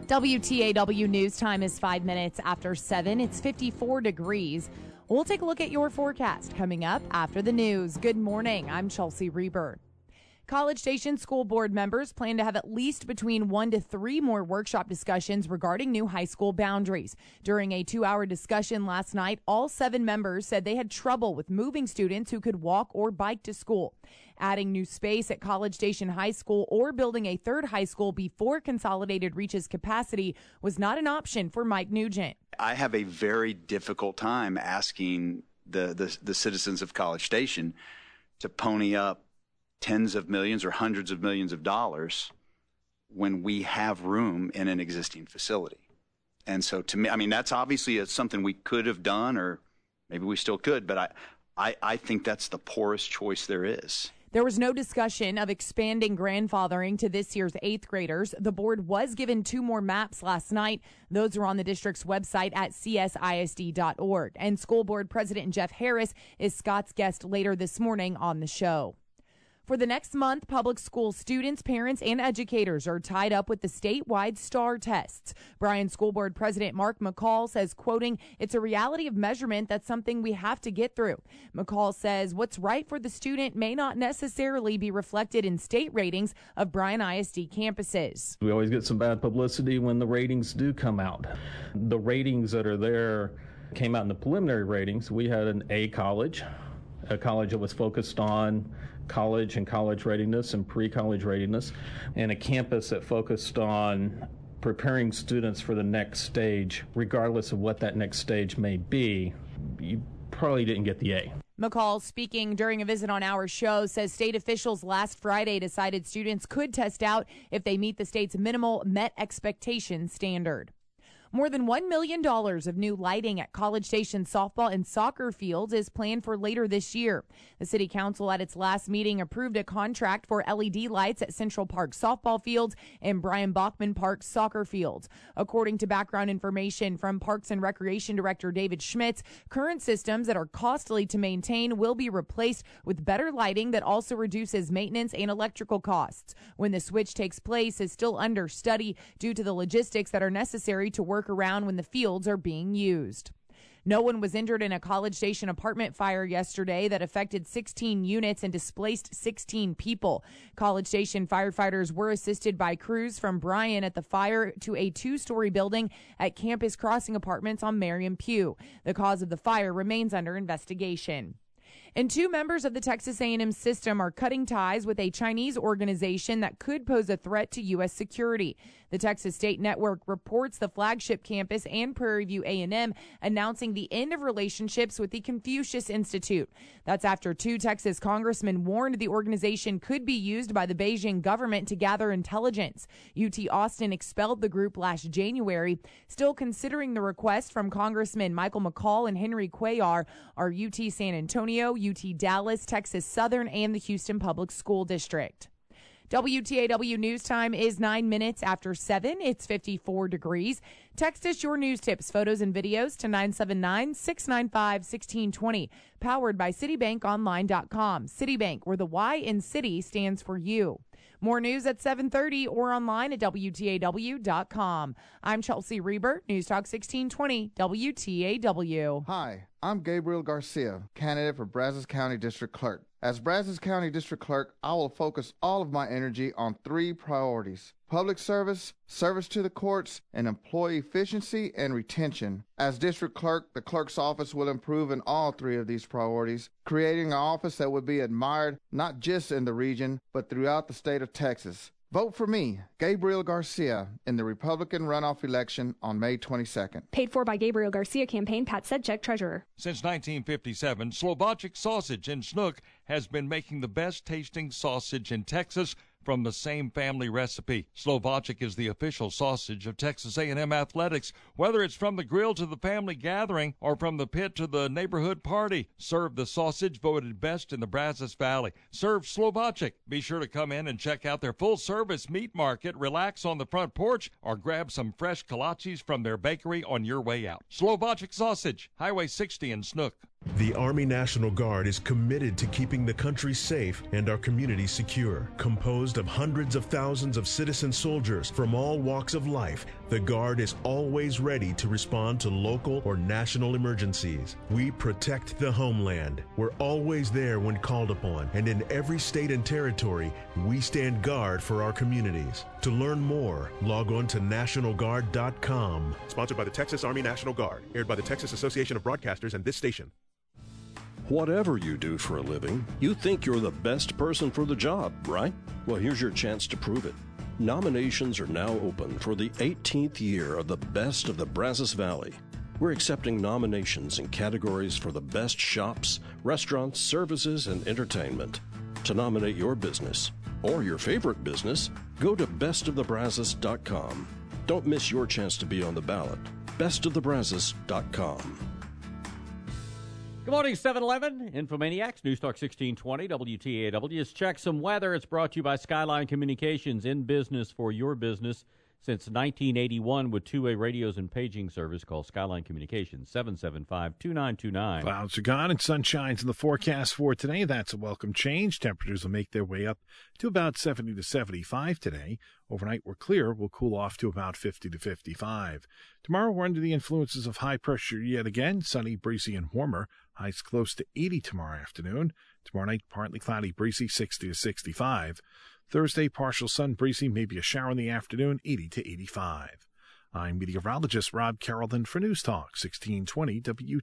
WTAW news time is 5 minutes after 7. It's 54 degrees. We'll take a look at your forecast coming up after the news. Good morning. I'm Chelsea Reber. College Station School Board members plan to have at least between 1 to 3 more workshop discussions regarding new high school boundaries. During a 2-hour discussion last night, all 7 members said they had trouble with moving students who could walk or bike to school. Adding new space at College Station High School or building a third high school before Consolidated reaches capacity was not an option for Mike Nugent. I have a very difficult time asking the citizens of College Station to pony up tens of millions or hundreds of millions of dollars when we have room in an existing facility. And so to me, I mean, that's obviously something we could have done, or maybe we still could, but I think that's the poorest choice there is. There was no discussion of expanding grandfathering to this year's 8th graders. The board was given 2 more maps last night. Those are on the district's website at csisd.org. And school board president Jeff Harris is Scott's guest later this morning on the show. For the next month, public school students, parents, and educators are tied up with the statewide STAR tests. Bryan School Board President Mark McCall says, quoting, "It's a reality of measurement that's something we have to get through." McCall says what's right for the student may not necessarily be reflected in state ratings of Bryan ISD campuses. We always get some bad publicity when the ratings do come out. The ratings that are there came out in the preliminary ratings. We had an A college, a college that was focused on college and college readiness and pre-college readiness, and a campus that focused on preparing students for the next stage, regardless of what that next stage may be. You probably didn't get the A. McCall, speaking during a visit on our show, says state officials last Friday decided students could test out if they meet the state's minimal met expectation standard. More than $1 million of new lighting at College Station softball and soccer fields is planned for later this year. The city council at its last meeting approved a contract for LED lights at Central Park softball fields and Brian Bachman Park soccer fields. According to background information from Parks and Recreation Director David Schmitz, current systems that are costly to maintain will be replaced with better lighting that also reduces maintenance and electrical costs. When the switch takes place is still under study due to the logistics that are necessary to work around when the fields are being used. No one was injured in a College Station apartment fire yesterday that affected 16 units and displaced 16 people. College Station firefighters were assisted by crews from Bryan at the fire to a 2-story building at Campus Crossing Apartments on Merriam Pugh. The cause of the fire remains under investigation. And 2 members of the Texas A&M system are cutting ties with a Chinese organization that could pose a threat to U.S. security. The Texas State Network reports the flagship campus and Prairie View A&M announcing the end of relationships with the Confucius Institute. That's after 2 Texas congressmen warned the organization could be used by the Beijing government to gather intelligence. UT Austin expelled the group last January. Still considering the request from Congressmen Michael McCaul and Henry Cuellar are UT San Antonio, UT Dallas, Texas Southern, and the Houston Public School District. WTAW News Time is 9 minutes after 7. It's 54 degrees. Text us your news tips, photos, and videos to 979-695-1620. Powered by CitibankOnline.com. Citibank, where the Y in city stands for you. More news at 7:30 or online at WTAW.com. I'm Chelsea Reber, News Talk 1620, WTAW. Hi, I'm Gabriel Garcia, candidate for Brazos County District Clerk. As Brazos County District Clerk, I will focus all of my energy on 3 priorities: public service, service to the courts, and employee efficiency and retention. As District Clerk, the Clerk's office will improve in all 3 of these priorities, creating an office that would be admired not just in the region, but throughout the state of Texas. Vote for me, Gabriel Garcia, in the Republican runoff election on May 22nd. Paid for by Gabriel Garcia campaign, Pat Sedgwick, treasurer. Since 1957, Slovacek Sausage in Snook has been making the best tasting sausage in Texas from the same family recipe. Slovacek is the official sausage of Texas A&M Athletics. Whether it's from the grill to the family gathering or from the pit to the neighborhood party, serve the sausage voted best in the Brazos Valley. Serve Slovacek. Be sure to come in and check out their full-service meat market, relax on the front porch, or grab some fresh kolaches from their bakery on your way out. Slovacek Sausage, Highway 60 in Snook. The Army National Guard is committed to keeping the country safe and our communities secure. Composed of hundreds of thousands of citizen soldiers from all walks of life, the Guard is always ready to respond to local or national emergencies. We protect the homeland. We're always there when called upon, and in every state and territory, we stand guard for our communities. To learn more, log on to NationalGuard.com. Sponsored by the Texas Army National Guard. Aired by the Texas Association of Broadcasters and this station. Whatever you do for a living, you think you're the best person for the job, right? Well, here's your chance to prove it. Nominations are now open for the 18th year of the Best of the Brazos Valley. We're accepting nominations in categories for the best shops, restaurants, services, and entertainment. To nominate your business or your favorite business, go to bestofthebrazos.com. Don't miss your chance to be on the ballot. bestofthebrazos.com. Good morning, 7-Eleven, Infomaniacs, News Talk 1620, WTAW. Let's check some weather. It's brought to you by Skyline Communications, in business for your business since 1981 with two-way radios and paging service. Call Skyline Communications, 775-2929. Clouds are gone and sun shines in the forecast for today. That's a welcome change. Temperatures will make their way up to about 70 to 75 today. Overnight, we're clear. We'll cool off to about 50 to 55. Tomorrow, we're under the influences of high pressure yet again. Sunny, breezy, and warmer. Highs close to 80 tomorrow afternoon. Tomorrow night, partly cloudy, breezy, 60 to 65. Thursday, partial sun, breezy, maybe a shower in the afternoon, 80 to 85. I'm meteorologist Rob Carrollton for News Talk 1620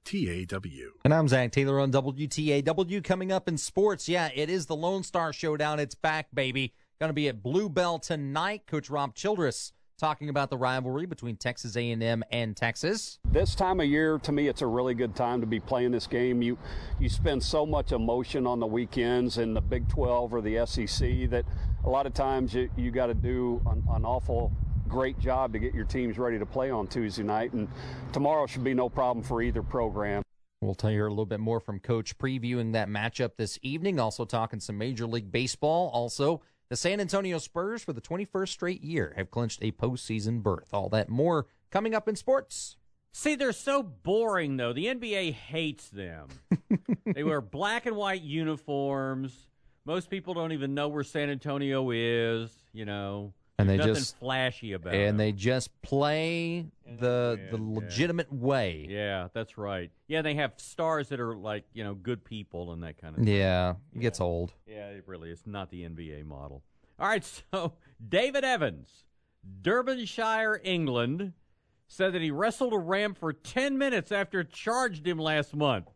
WTAW. And I'm Zach Taylor on WTAW. Coming up in sports, yeah, it is the Lone Star Showdown. It's back, baby. Going to be at Bluebell tonight. Coach Rob Childress talking about the rivalry between Texas A&M and Texas. This time of year, to me, it's a really good time to be playing this game. You spend so much emotion on the weekends in the Big 12 or the SEC that a lot of times you got to do an awful great job to get your teams ready to play on Tuesday night, and tomorrow should be no problem for either program. We'll tell you a little bit more from Coach previewing that matchup this evening, also talking some Major League Baseball. Also, the San Antonio Spurs, for the 21st straight year, have clinched a postseason berth. All that more coming up in sports. See, they're so boring, though. The NBA hates them. They wear black and white uniforms. Most people don't even know where San Antonio is, you know. And There's they nothing just flashy about it. And them. they just play the legitimate way. Yeah, that's right. Yeah, they have stars that are like, you know, good people and that kind of thing. Yeah, it gets old. Yeah, it really is not the NBA model. All right, so David Evans, Derbyshire, England, said that he wrestled a ram for 10 minutes after it charged him last month.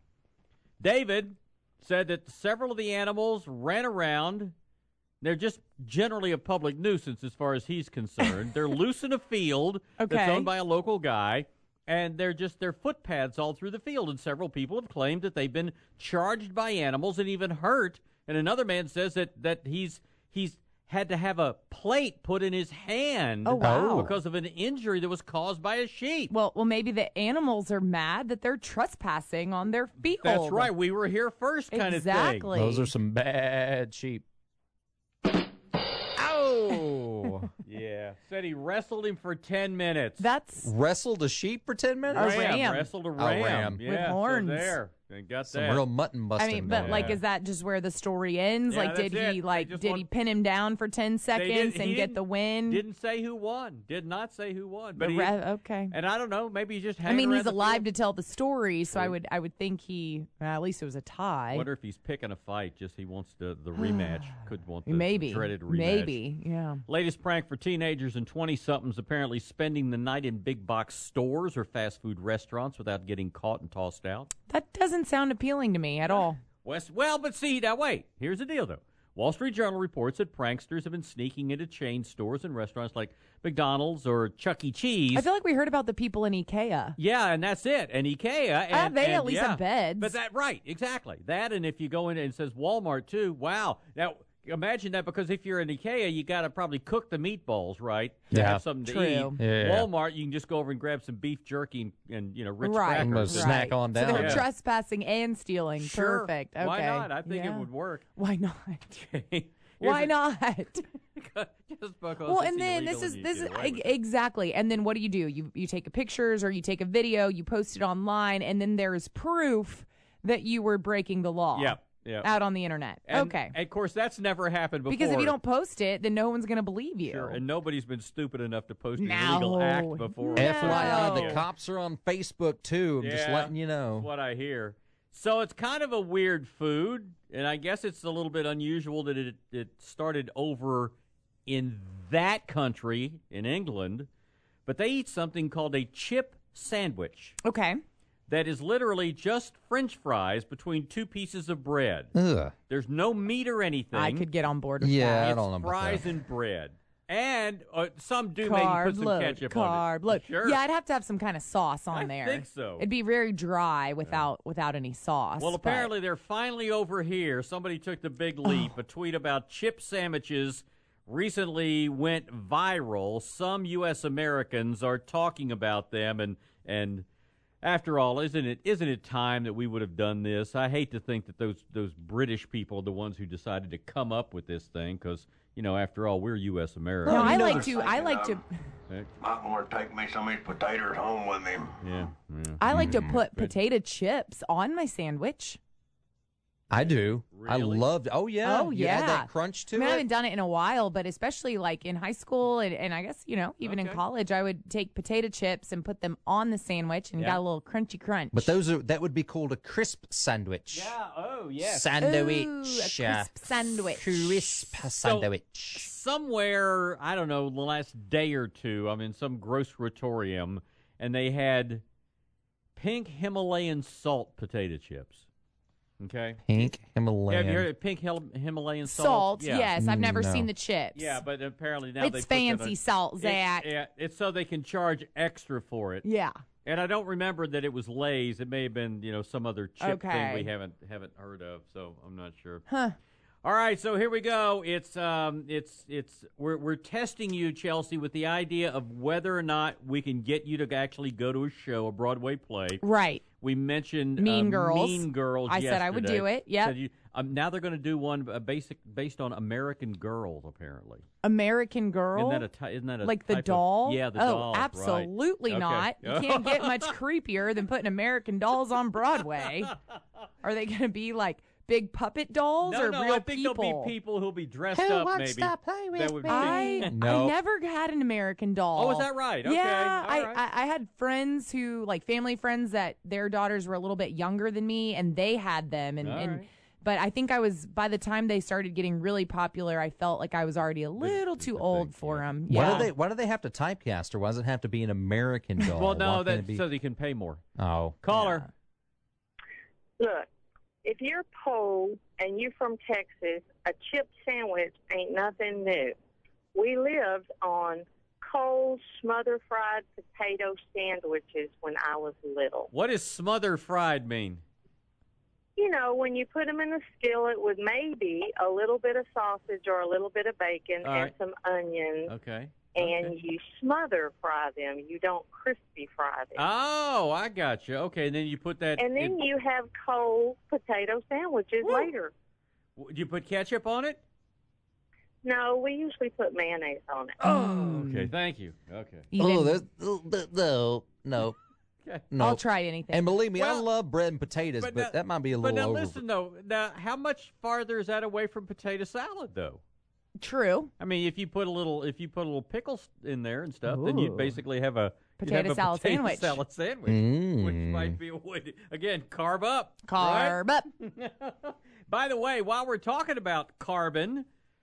David said that several of the animals ran around. They're just generally a public nuisance as far as he's concerned. They're loose in a field that's owned by a local guy, and they're footpaths all through the field. And several people have claimed that they've been charged by animals and even hurt. And another man says that he's had to have a plate put in his hand because of an injury that was caused by a sheep. Well, maybe the animals are mad that they're trespassing on their field. That's right. We were here first kind of thing. Exactly. Those are some bad sheep. Ow! Yeah. Said he wrestled him for 10 minutes. Wrestled a sheep for 10 minutes? A ram. Wrestled a ram. With Yeah, horns. So there. And got Some that. real mutton busting. I mean, but is that just where the story ends? Yeah, like, did he pin him down for 10 seconds and get the win? Didn't say who won. Did not say who won. But okay. And I don't know. Maybe he just. He's alive to tell the story, so I would think at least it was a tie. I wonder if he's picking a fight. Just he wants the rematch. Could want the dreaded rematch. Maybe. Yeah. Latest prank for teenagers and 20-somethings apparently spending the night in big box stores or fast food restaurants without getting caught and tossed out. That doesn't sound appealing to me at all. Well, but see, now wait. Here's the deal, though. Wall Street Journal reports that pranksters have been sneaking into chain stores and restaurants like McDonald's or Chuck E. Cheese. I feel like we heard about the people in IKEA. Yeah, and that's it. And IKEA. They at least have beds. But right, exactly. That, and if you go in and it says Walmart, too, wow. Now, imagine that, because if you're in IKEA, you got to probably cook the meatballs, right? To have something to eat. Yeah. Walmart, you can just go over and grab some beef jerky and Ritz crackers. Snack on down. So they're trespassing and stealing. Sure. Perfect. Okay. Why not? I think it would work. Why not? Why not? Just because well, and then this is exactly. And then what do? You take pictures or you take a video, you post it online, and then there's proof that you were breaking the law. Yeah. Out on the internet. Okay. And of course, that's never happened before. Because if you don't post it, then no one's going to believe you. Sure, and nobody's been stupid enough to post an illegal act before. FYI, the cops are on Facebook, too. I'm just letting you know. That's what I hear. So it's kind of a weird food, and I guess it's a little bit unusual that it started over in that country, in England, but they eat something called a chip sandwich. Okay. That is literally just French fries between two pieces of bread. Ugh. There's no meat or anything. I could get on board with that. Yeah, I don't know about fries that. and bread. And some do Carb maybe put some load, ketchup carb on it. load. Sure. Yeah, I'd have to have some kind of sauce on I there. think so. It'd be very dry without any sauce. Well, apparently they're finally over here. Somebody took the big leap. A tweet about chip sandwiches recently went viral. Some U.S. Americans are talking about them, and after all, isn't it time that we would have done this? I hate to think that those British people are the ones who decided to come up with this thing because, after all, we're U.S. Americans. No, I like to. Might want to take me some of these potatoes home with me. Yeah. I like to put potato chips on my sandwich. I do. Really? I loved. Oh yeah. Oh, You yeah. add that crunch to I it. haven't done it in a while, but especially like in high school and I guess, even in college, I would take potato chips and put them on the sandwich and got a little crunchy crunch. But that would be called a crisp sandwich. Yeah. Oh, yes. Sandwich. Ooh, a crisp sandwich. Crisp sandwich. Somewhere, I don't know, the last day or two, I'm in some groceratorium, and they had pink Himalayan salt potato chips. Okay. Pink Himalayan. Have you heard of pink Himalayan Salt, Yeah. yes. I've never No. seen the chips. Yeah, but apparently now It's they put fancy salt, Zach. It's so they can charge extra for it. Yeah. And I don't remember that it was Lay's. It may have been, some other chip thing Okay. we haven't heard of. So I'm not sure. Huh. All right, so here we go. We're testing you, Chelsea, with the idea of whether or not we can get you to actually go to a show, a Broadway play. Right. We mentioned Mean Girls. Mean Girls. I said I would yesterday. do it. Yep. Said now they're going to do one based on American Girls, apparently. American Girl? Isn't that a like the type of- doll? Yeah, the oh, dolls, right. absolutely Okay. not. You can't get much creepier than putting American Dolls on Broadway. Are they going to be like big puppet dolls or No, real I think people? there'll be people who'll be dressed Who up. wants Maybe to play with that would me? I never had an American doll. Oh, is that right? Okay. Yeah, All right. I had friends who, like family friends, that their daughters were a little bit younger than me, and they had them. All right. But I think by the time they started getting really popular, I felt like I was already a little too old for them. Yeah. Why do they have to typecast, or why does it have to be an American doll? Well, no, Why can't it that's be... so they can pay more. Oh. Caller. Look, if you're Pole and you're from Texas, a chip sandwich ain't nothing new. We lived on cold, smother fried potato sandwiches when I was little. What does smother fried mean? When you put them in a skillet with maybe a little bit of sausage or a little bit of bacon All and right. some onions, Okay. and you smother fry them. You don't crispy fry them. Oh, I got you. Okay, and then you put that. And then you have cold potato sandwiches later. Do you put ketchup on it? No, we usually put mayonnaise on it. Oh, okay. Thank you. Okay. No. Okay. No. I'll try anything. And believe me, I Well, love bread and potatoes, but now- that might be a But little now over. listen though. Now, how much farther is that away from potato salad though? True. I mean, if you put a little pickles in there and stuff, then you'd Ooh. basically have a Potato salad sandwich. salad sandwich, which might be a way to, again, carb up. Carb up. By the way, while we're talking about carbon,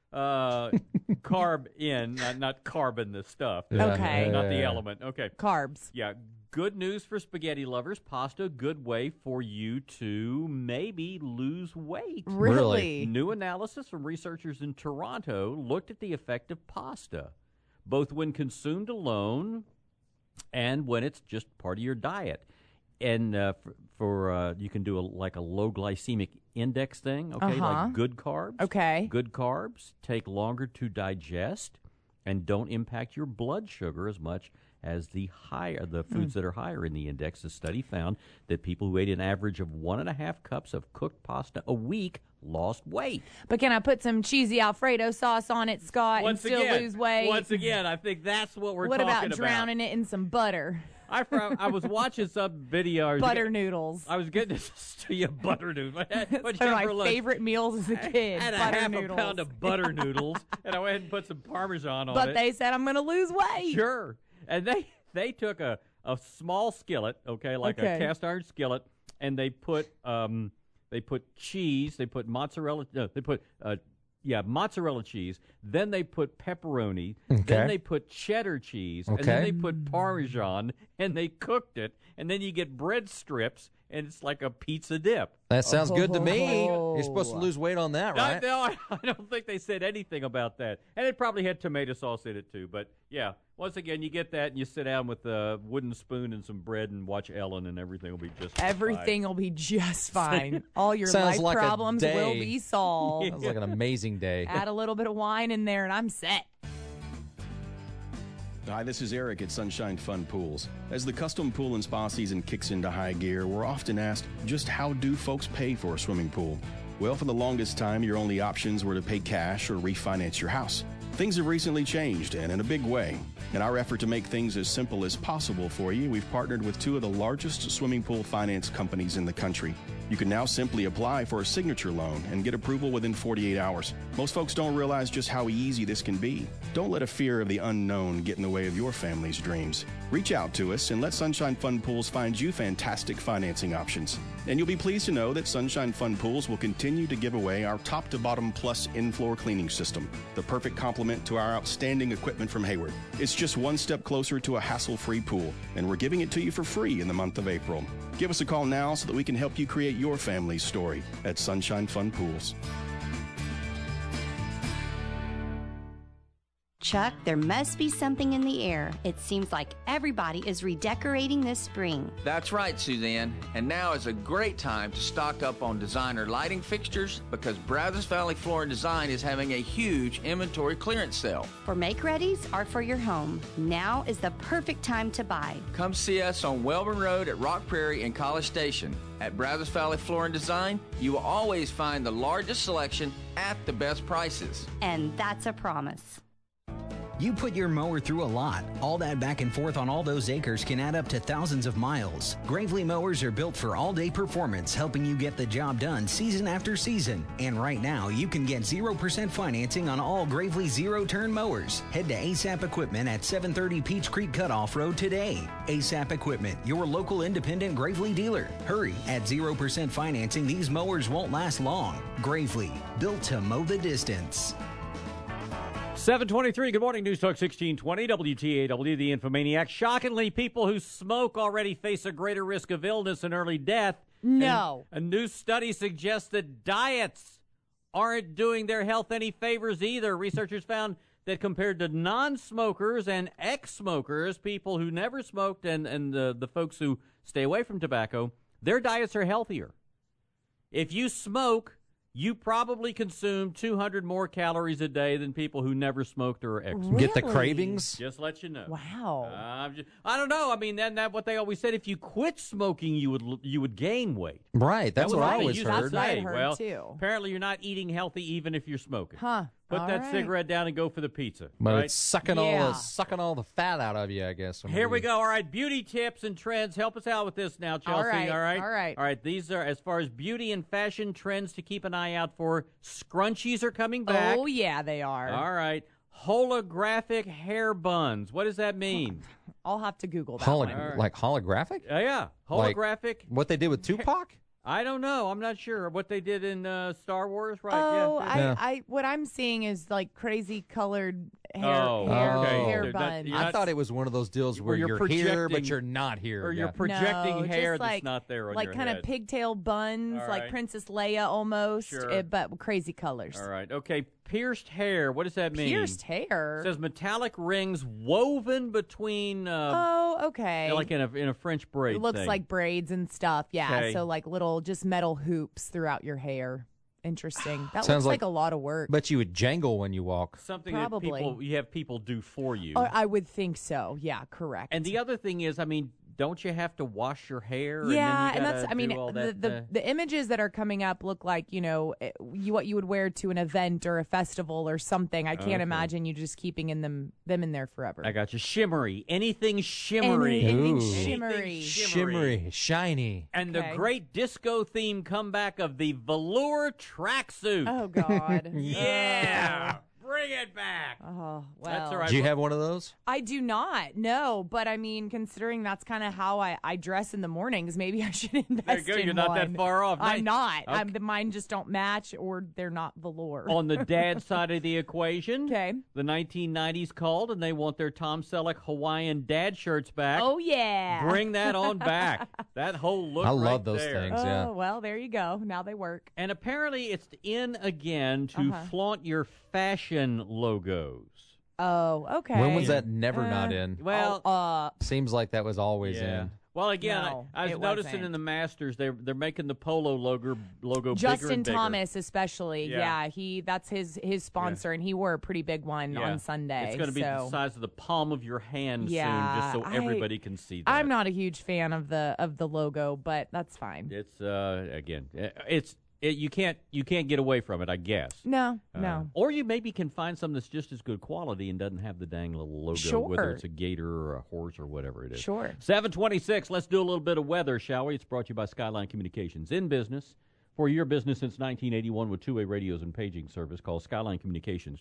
carb in, not carbon, the stuff. Okay. Not the element. Okay. Carbs. Yeah. Good news for spaghetti lovers. Pasta, a good way for you to maybe lose weight. Really? New analysis from researchers in Toronto looked at the effect of pasta, both when consumed alone and when it's just part of your diet. And you can do a low glycemic index thing, okay, like good carbs. Okay. Good carbs take longer to digest and don't impact your blood sugar as much as the foods that are higher in the index. The study found that people who ate an average of 1.5 cups of cooked pasta a week lost weight. But can I put some cheesy Alfredo sauce on it, Scott, and still lose weight? Once again, I think that's what we're what talking about drowning it in some butter? I was watching some video. Butter noodles. I was getting this to you, butter noodles. One of my favorite meals as a kid. I had butter half noodles. a pound of butter noodles, and I went ahead and put some Parmesan on it. But they said I'm going to lose weight. Sure. And they took a small skillet, like a cast iron skillet, and they put cheese, they put mozzarella, mozzarella cheese. Then they put pepperoni. Okay. Then they put cheddar cheese. And then they put Parmesan, and they cooked it. And then you get bread strips, and it's like a pizza dip. That sounds good to me. You're supposed to lose weight on that, right? No, I don't think they said anything about that. And it probably had tomato sauce in it, too. But, yeah, once again, you get that, and you sit down with a wooden spoon and some bread and watch Ellen, and everything will be just Everything fine. will be just fine. All your Sounds life like a problems day. will be solved. Sounds like an amazing day. Add a little bit of wine in there, and I'm set. Hi, this is Eric at Sunshine Fun Pools. As the custom pool and spa season kicks into high gear, we're often asked, just how do folks pay for a swimming pool? Well, for the longest time, your only options were to pay cash or refinance your house. Things have recently changed, and in a big way. In our effort to make things as simple as possible for you, we've partnered with two of the largest swimming pool finance companies in the country. You can now simply apply for a signature loan and get approval within 48 hours. Most folks don't realize just how easy this can be. Don't let a fear of the unknown get in the way of your family's dreams. Reach out to us and let Sunshine Fun Pools find you fantastic financing options. And you'll be pleased to know that Sunshine Fun Pools will continue to give away our top-to-bottom plus in-floor cleaning system, the perfect complement to our outstanding equipment from Hayward. It's just one step closer to a hassle-free pool, and we're giving it to you for free in the month of April. Give us a call now so that we can help you create your family's story at Sunshine Fun Pools. Chuck, there must be something in the air. It seems like everybody is redecorating this spring. That's right, Suzanne. And now is a great time to stock up on designer lighting fixtures because Brazos Valley Floor and Design is having a huge inventory clearance sale. For make-readies or for your home, now is the perfect time to buy. Come see us on Welborn Road at Rock Prairie and College Station. At Brazos Valley Floor and Design, you will always find the largest selection at the best prices. And that's a promise. You put your mower through a lot. All that back and forth on all those acres can add up to thousands of miles. Gravely mowers are built for all-day performance, helping you get the job done season after season. And right now, you can get 0% financing on all Gravely zero-turn mowers. Head to ASAP Equipment at 730 Peach Creek Cutoff Road today. ASAP Equipment, your local independent Gravely dealer. Hurry, at 0% financing, these mowers won't last long. Gravely, built to mow the distance. 723, good morning, News Talk 1620, WTAW, the Infomaniac. Shockingly, people who smoke already face a greater risk of illness and early death. No. And a new study suggests that diets aren't doing their health any favors either. Researchers found that compared to non-smokers and ex-smokers, people who never smoked and the folks who stay away from tobacco, their diets are healthier. If you smoke, you probably consume 200 more calories a day than people who never smoked or ex-smoked. Get the cravings? Just let you know. Wow. I don't know. I mean, that's what they always said. If you quit smoking, you would gain weight. Right. That's what I always heard. That's what I heard, well, too. Apparently, you're not eating healthy even if you're smoking. Huh. Put All that right. cigarette down and go for the pizza. But right? it's sucking all the fat out of you, I guess. Here we go. All right, beauty tips and trends. Help us out with this now, Chelsea. All right. All right. These are, as far as beauty and fashion trends to keep an eye out for, scrunchies are coming back. Oh, yeah, they are. All right. Holographic hair buns. What does that mean? I'll have to Google that one. Like holographic? Yeah. Holographic. Like what they did with Tupac? I don't know. I'm not sure what they did in Star Wars, right? Oh, yeah. I what I'm seeing is like crazy colored hair okay. buns. I thought it was one of those deals where you're here, but you're not here. Or you're projecting hair just that's not there on like your kind head. of pigtail buns, All like right. Princess Leia almost, Sure. but crazy colors. All right. Okay. Pierced hair. What does that mean? Pierced hair? It says metallic rings woven between. Okay. Like in a French braid. It looks thing. like braids and stuff. Yeah. Okay. So like little just metal hoops throughout your hair. Interesting. That Sounds looks like like a lot of work. But you would jangle when you walk. Something Probably. that you have people do for you. I would think so. Yeah, correct. And the other thing is, I mean, don't you have to wash your hair? Yeah, and that's. I mean, the images that are coming up look like what you would wear to an event or a festival or something. I can't imagine you just keeping them in there forever. I got you. Shimmery, anything shimmery, anything shimmery, shiny, and the great disco theme comeback of the velour tracksuit. Oh God, yeah. Bring it back. Oh, well. That's all right. Do you have one of those? I do not, no. But, I mean, considering that's kind of how I dress in the mornings, maybe I should invest there you go. in You're not one. that far off. I'm not. Okay. Mine just don't match, or they're not velour. On the dad side of the equation, okay, the 1990s called, and they want their Tom Selleck Hawaiian dad shirts back. Oh, yeah. Bring that on back. That whole look I love those there. things, yeah. Oh, well, there you go. Now they work. And apparently it's in again to flaunt your fashion logos. Oh, okay. When was that never not in? Well, seems like that was always in. Well, again, No, I was it noticing wasn't. in the Masters they're making the polo logo bigger Justin and bigger. Thomas, especially. Yeah. That's his sponsor, and he wore a pretty big one on Sunday. It's going to be the size of the palm of your hand soon, just so everybody can see that. I'm not a huge fan of the logo, but that's fine. It's again, you can't get away from it, I guess. No. Or you maybe can find something that's just as good quality and doesn't have the dang little logo, whether it's a gator or a horse or whatever it is. Sure. 7:26. Let's do a little bit of weather, shall we? It's brought to you by Skyline Communications. In business for your business since 1981 with two-way radios and paging service. Call Skyline Communications.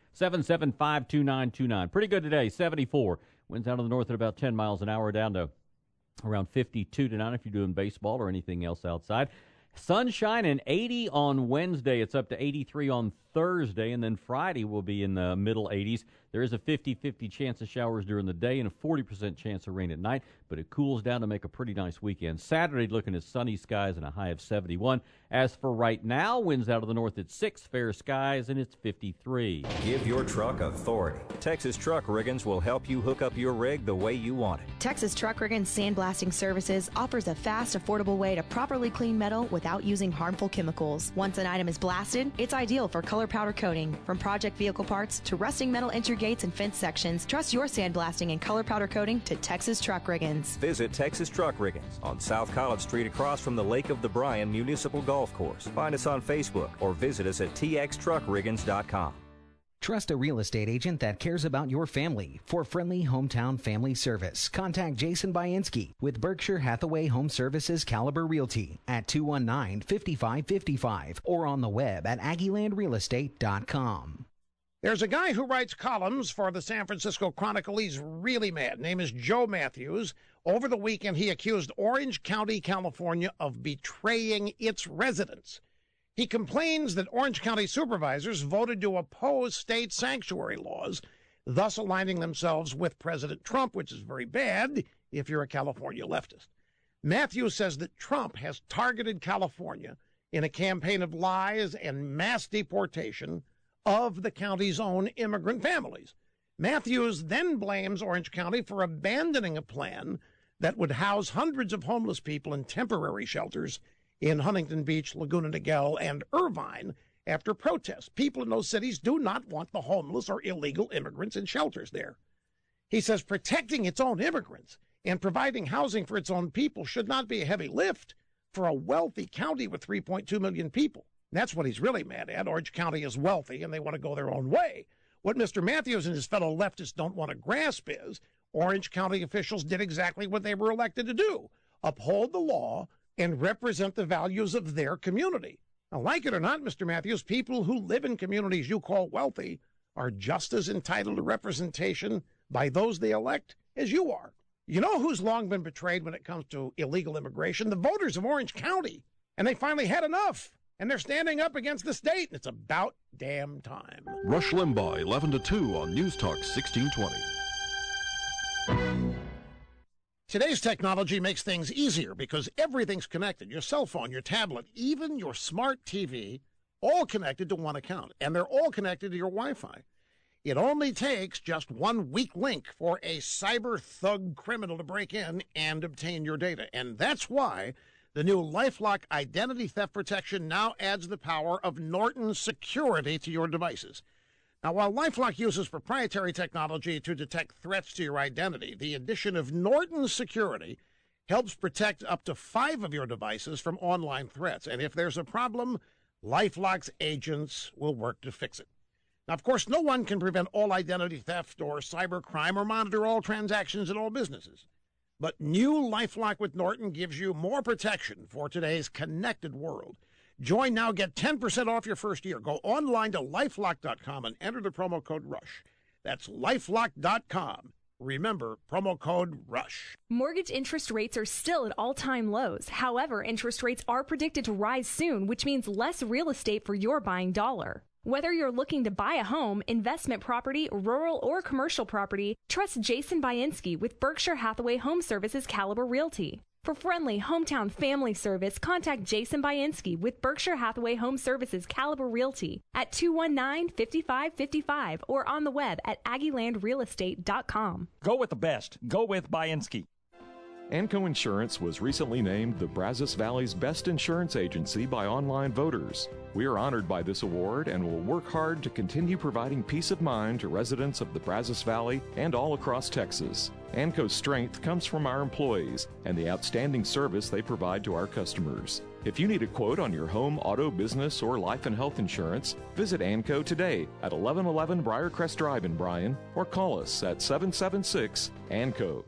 775-2929. Pretty good today. 74. Winds out of the north at about 10 miles an hour, down to around 52 tonight if you're doing baseball or anything else outside. Sunshine and 80 on Wednesday. It's up to 83 on Thursday, and then Friday will be in the middle 80s. There is a 50-50 chance of showers during the day and a 40% chance of rain at night, but it cools down to make a pretty nice weekend. Saturday, looking at sunny skies and a high of 71. As for right now, winds out of the north at 6, fair skies, and it's 53. Give your truck authority. Texas Truck Riggins will help you hook up your rig the way you want it. Texas Truck Riggins Sandblasting Services offers a fast, affordable way to properly clean metal without using harmful chemicals. Once an item is blasted, it's ideal for color powder coating. From project vehicle parts to rusting metal entry gates and fence sections, trust your sandblasting and color powder coating to Texas Truck Riggins. Visit Texas Truck Riggins on South College Street across from the Lake of the Bryan Municipal Golf Course. Find us on Facebook or visit us at txtruckriggins.com. Trust a real estate agent that cares about your family. For friendly hometown family service, contact Jason Bainski with Berkshire Hathaway Home Services Caliber Realty at 219-5555 or on the web at AggielandRealEstate.com. There's a guy who writes columns for the San Francisco Chronicle. He's really mad. Name is Joe Matthews. Over the weekend, he accused Orange County, California, of betraying its residents. He complains that Orange County supervisors voted to oppose state sanctuary laws, thus aligning themselves with President Trump, which is very bad if you're a California leftist. Matthews says that Trump has targeted California in a campaign of lies and mass deportation of the county's own immigrant families. Matthews then blames Orange County for abandoning a plan that would house hundreds of homeless people in temporary shelters in Huntington Beach, Laguna Niguel, and Irvine after protests. People in those cities do not want the homeless or illegal immigrants in shelters there. He says protecting its own immigrants and providing housing for its own people should not be a heavy lift for a wealthy county with 3.2 million people. And that's what he's really mad at. Orange County is wealthy and they want to go their own way. What Mr. Matthews and his fellow leftists don't want to grasp is Orange County officials did exactly what they were elected to do: uphold the law and represent the values of their community. Now, like it or not, Mr. Matthews, people who live in communities you call wealthy are just as entitled to representation by those they elect as you are. You know who's long been betrayed when it comes to illegal immigration? The voters of Orange County. And they finally had enough. And they're standing up against the state. And it's about damn time. Rush Limbaugh, 11 to 2 on News Talk 1620. Today's technology makes things easier because everything's connected. Your cell phone, your tablet, even your smart TV, all connected to one account. And they're all connected to your Wi-Fi. It only takes just one weak link for a cyber thug criminal to break in and obtain your data. And that's why the new LifeLock identity theft protection now adds the power of Norton Security to your devices. Now, while LifeLock uses proprietary technology to detect threats to your identity, the addition of Norton Security helps protect up to 5 of your devices from online threats. And if there's a problem, LifeLock's agents will work to fix it. Now, of course, no one can prevent all identity theft or cybercrime or monitor all transactions in all businesses. But new LifeLock with Norton gives you more protection for today's connected world. Join now, get 10% off your first year. Go online to LifeLock.com and enter the promo code RUSH. That's LifeLock.com. Remember, promo code RUSH. Mortgage interest rates are still at all-time lows. However, interest rates are predicted to rise soon, which means less real estate for your buying dollar. Whether you're looking to buy a home, investment property, rural or commercial property, trust Jason Bainski with Berkshire Hathaway Home Services Caliber Realty. For friendly hometown family service, contact Jason Bainski with Berkshire Hathaway Home Services Caliber Realty at 219-5555 or on the web at AggieLandRealEstate.com. Go with the best. Go with Bainski. Anco Insurance was recently named the Brazos Valley's best insurance agency by online voters. We are honored by this award and will work hard to continue providing peace of mind to residents of the Brazos Valley and all across Texas. Anco's strength comes from our employees and the outstanding service they provide to our customers. If you need a quote on your home, auto, business, or life and health insurance, visit Anco today at 1111 Briarcrest Drive in Bryan or call us at 776-ANCO.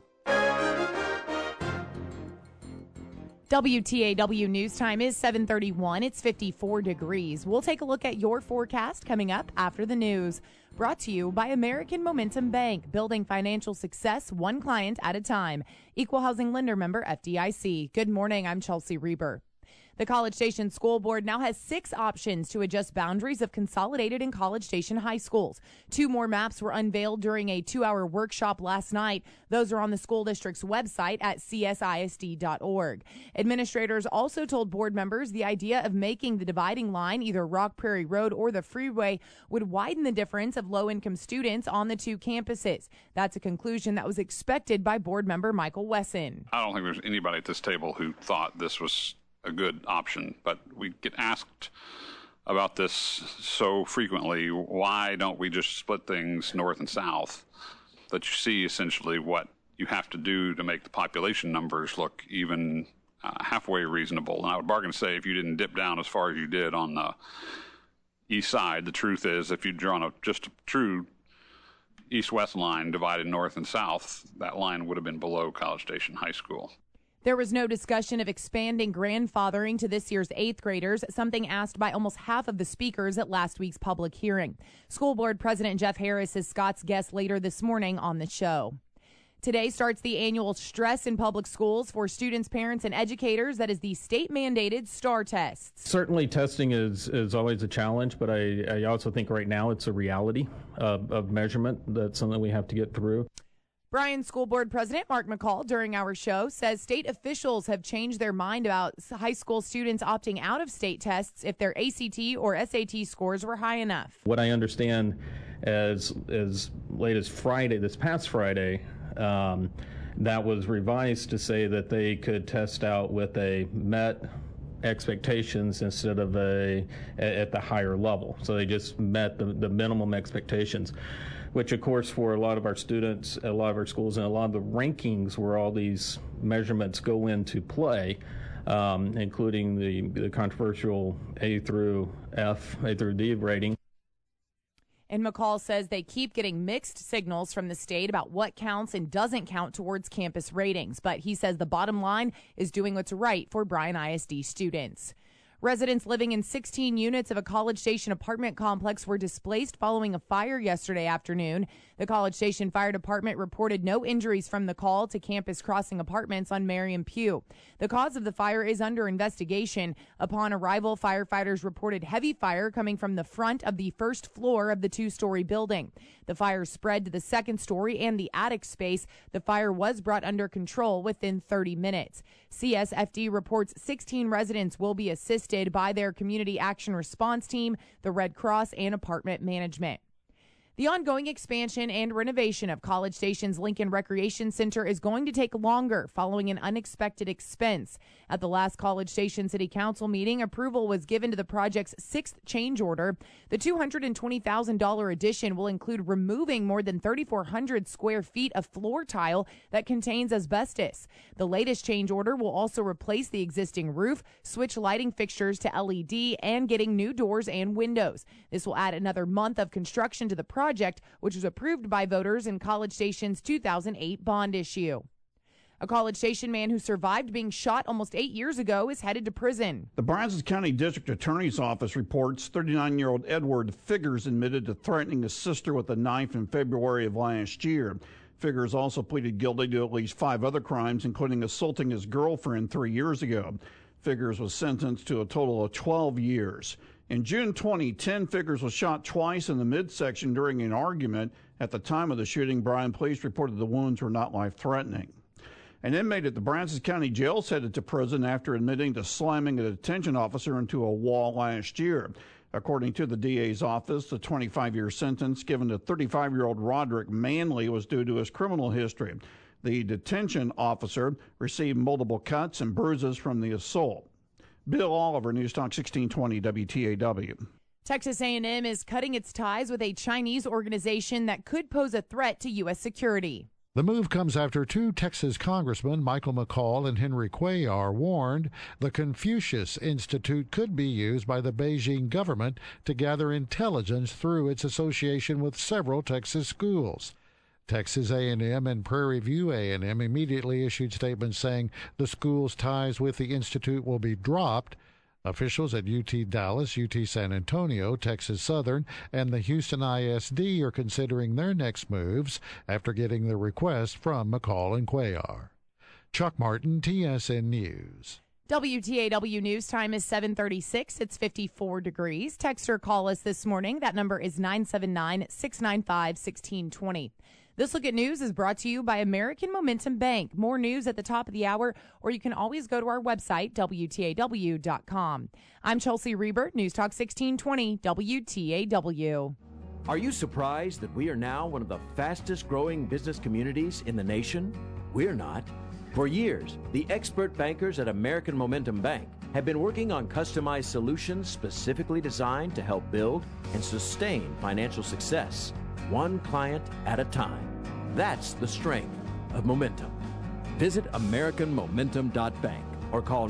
WTAW News Time is 7:31. It's 54 degrees. We'll take a look at your forecast coming up after the news. Brought to you by American Momentum Bank, building financial success one client at a time. Equal Housing Lender Member FDIC. Good morning. I'm Chelsea Reber. The College Station School Board now has 6 options to adjust boundaries of Consolidated and College Station high schools. 2 more maps were unveiled during a 2-hour workshop last night. Those are on the school district's website at csisd.org. Administrators also told board members the idea of making the dividing line, either Rock Prairie Road or the freeway, would widen the difference of low-income students on the 2 campuses. That's a conclusion that was expected by board member Michael Wesson. I don't think there's anybody at this table who thought this was a good option, but we get asked about this so frequently. Why don't we just split things north and south? That you see essentially what you have to do to make the population numbers look even halfway reasonable. And I would bargain to say if you didn't dip down as far as you did on the east side, the truth is if you'd drawn just a true east-west line divided north and south, that line would have been below College Station High School. There was no discussion of expanding grandfathering to this year's 8th graders, something asked by almost half of the speakers at last week's public hearing. School Board President Jeff Harris is Scott's guest later this morning on the show. Today starts the annual Stress in Public Schools for students, parents, and educators. That is the state-mandated STAR tests. Certainly testing is always a challenge, but I also think right now it's a reality of measurement. That's something we have to get through. Bryan School Board President Mark McCall during our show says state officials have changed their mind about high school students opting out of state tests if their ACT or SAT scores were high enough. What I understand as late as Friday, this past Friday, that was revised to say that they could test out with a met expectations instead of at the higher level. So they just met the minimum expectations, which of course for a lot of our students, a lot of our schools, and a lot of the rankings where all these measurements go into play, including the controversial A through F, A through D rating. And McCall says they keep getting mixed signals from the state about what counts and doesn't count towards campus ratings. But he says the bottom line is doing what's right for Bryan ISD students. Residents living in 16 units of a College Station apartment complex were displaced following a fire yesterday afternoon. The College Station Fire Department reported no injuries from the call to Campus Crossing Apartments on Merriam Pugh. The cause of the fire is under investigation. Upon arrival, firefighters reported heavy fire coming from the front of the first floor of the 2-story building. The fire spread to the second story and the attic space. The fire was brought under control within 30 minutes. CSFD reports 16 residents will be assisted by their Community Action Response Team, the Red Cross, and apartment management. The ongoing expansion and renovation of College Station's Lincoln Recreation Center is going to take longer following an unexpected expense. At the last College Station City Council meeting, approval was given to the project's sixth change order. The $220,000 addition will include removing more than 3,400 square feet of floor tile that contains asbestos. The latest change order will also replace the existing roof, switch lighting fixtures to LED, and getting new doors and windows. This will add another month of construction to the project, which was approved by voters in College Station's 2008 bond issue. A College Station man who survived being shot almost 8 years ago is headed to prison. The Brazos County District Attorney's Office reports 39-year-old Edward Figgers admitted to threatening his sister with a knife in February of last year. Figgers also pleaded guilty to at least 5 other crimes, including assaulting his girlfriend 3 years ago. Figgers was sentenced to a total of 12 years. In June 2010, Figgers was shot twice in the midsection during an argument. At the time of the shooting, Bryan police reported the wounds were not life-threatening. An inmate at the Brazos County Jail is headed to prison after admitting to slamming a detention officer into a wall last year. According to the DA's office, the 25-year sentence given to 35-year-old Roderick Manley was due to his criminal history. The detention officer received multiple cuts and bruises from the assault. Bill Oliver, News Talk 1620 WTAW. Texas A&M is cutting its ties with a Chinese organization that could pose a threat to U.S. security. The move comes after 2 Texas congressmen, Michael McCaul and Henry Cuellar, warned the Confucius Institute could be used by the Beijing government to gather intelligence through its association with several Texas schools. Texas A&M and Prairie View A&M immediately issued statements saying the school's ties with the institute will be dropped. Officials at UT Dallas, UT San Antonio, Texas Southern, and the Houston ISD are considering their next moves after getting the request from McCall and Cuellar. Chuck Martin, TSN News. WTAW News time is 7:36. It's 54 degrees. Text or call us this morning. That number is 979-695-1620. This Look at News is brought to you by American Momentum Bank. More news at the top of the hour, or you can always go to our website, WTAW.com. I'm Chelsea Reber, News Talk 1620, WTAW. Are you surprised that we are now one of the fastest growing business communities in the nation? We're not. For years, the expert bankers at American Momentum Bank have been working on customized solutions specifically designed to help build and sustain financial success, one client at a time. That's the strength of Momentum. Visit AmericanMomentum.bank or call